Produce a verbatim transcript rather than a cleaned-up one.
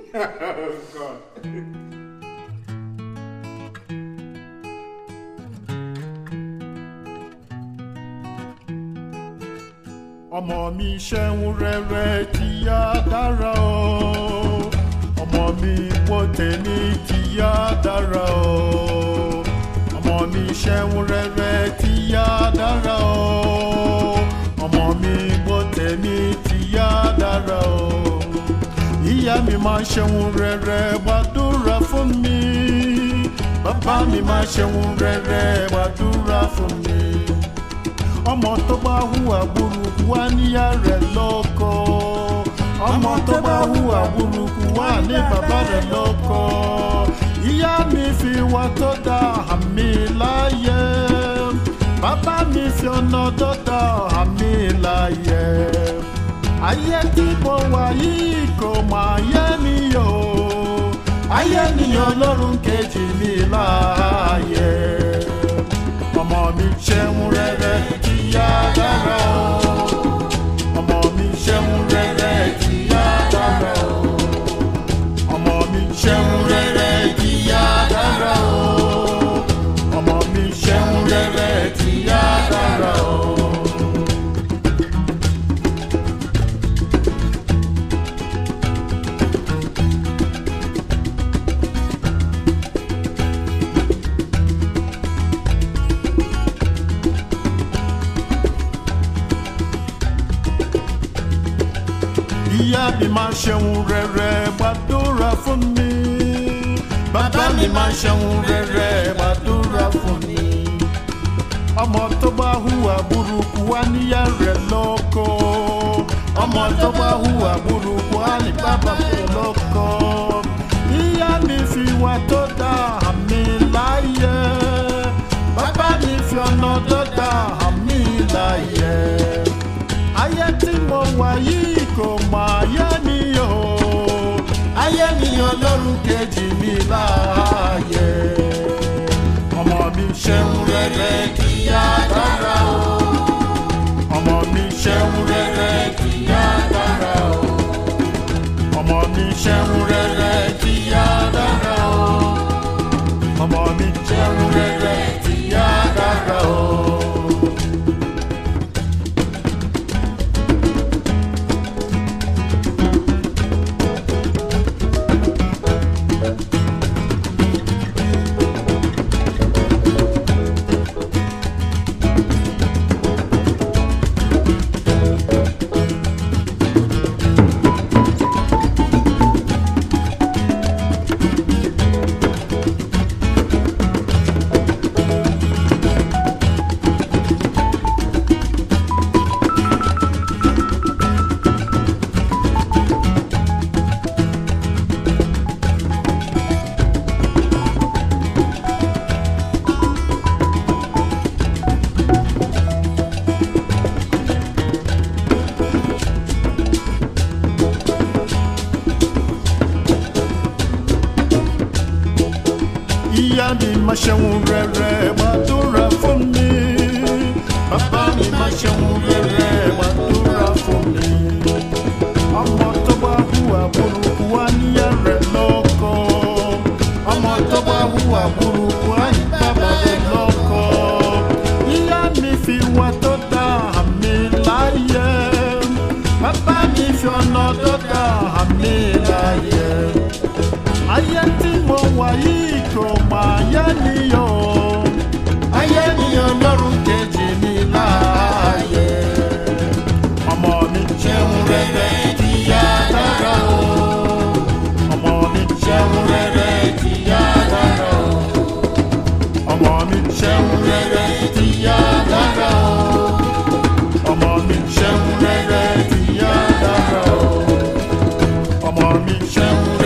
Oh, God. ọmọ mi ṣeun rere tíyá dára o, ọmọ mi wo tèmi tíyá dára o, ọmọ mi ṣeun rere tíyá dára o, ọmọ mi wo tèmi tíyá dára o. Ìyá mi máa ṣeun rere gbàdúrà fún mi, bàbá mi máa ṣeun rere gbàdúrà fún mi. Ọmọ tó bá hùwà burúkú wá níyà rẹ̀ lọ́kọ, ọmọ tó bá hùwà burúkú wá ní bàbá rẹ̀ lọ́kọ. Ìyá mi fi wà tó dá àmì láyé, bàbá mi fi ọ̀nà tó dá àmì láyé. Ayé tí mo wà yìí kò máa yé mi o, ayé ni Ọlọ́run kejì mi láàyè. Ọmọ mi ṣeun rere tíyá dára o, ọmọ mi ṣeun rere tíyá dára o, ọmọ mi ṣeun rere tíyá dára o, ọmọ mi ṣeun rere tíyá dára o. Ìyá mi máa ṣeun rere gbàdúrà fún mi, bàbá mi máa ṣeun rere gbàdúrà fún mi. Ọmọ tó bá hùwà burúkú wá níyà rẹ̀ lọ́kọ, ọmọ tó bá hùwà burúkú wá ní bàbá rẹ̀ lọ́kọ. Ìyá mi fi wà tó dá àmì láyé, bàbá mi fi ọ̀nà tó dá àmì láyé. Ayé tí mo wà yìí kò máa yé mi o, ayé ni Ọlọ́run kejì mi láàyè. Ọmọ mi ṣeun rere tíyá dára o, ọmọ mi ṣeun rere tíyá dára o, ọmọ mi ṣeun rere tíyá dára o, ọmọ mi ṣeun rere tíyá dára o. Ìyá mi máa ṣeun rere gbàdúrà fún mi, bàbá mi máa ṣeun rere gbàdúrà fún mi. Ọmọ tó bá hùwà burúkú wá níyà rẹ̀ lọ́kọ, ọmọ tó bá hùwà burúkú wá ní bàbá rẹ̀ lọ́kọ. Ìyá mi fi wà tó dá àmì láyé, bàbá mi fi ọ̀nà tó dá àmì láyé. Ayé tí mo wà yìí kò máa yé mi o, ayé ni Ọlọ́run kejì mi láàyè. Ọmọ mi ṣeun rere tíyá dára o, ọmọ mi ṣeun rere tíyá dára o, ọmọ mi ṣeun rere tíyá dára o, ọmọ mi ṣeun rere tíyá dára o, ọmọ mi ṣeun.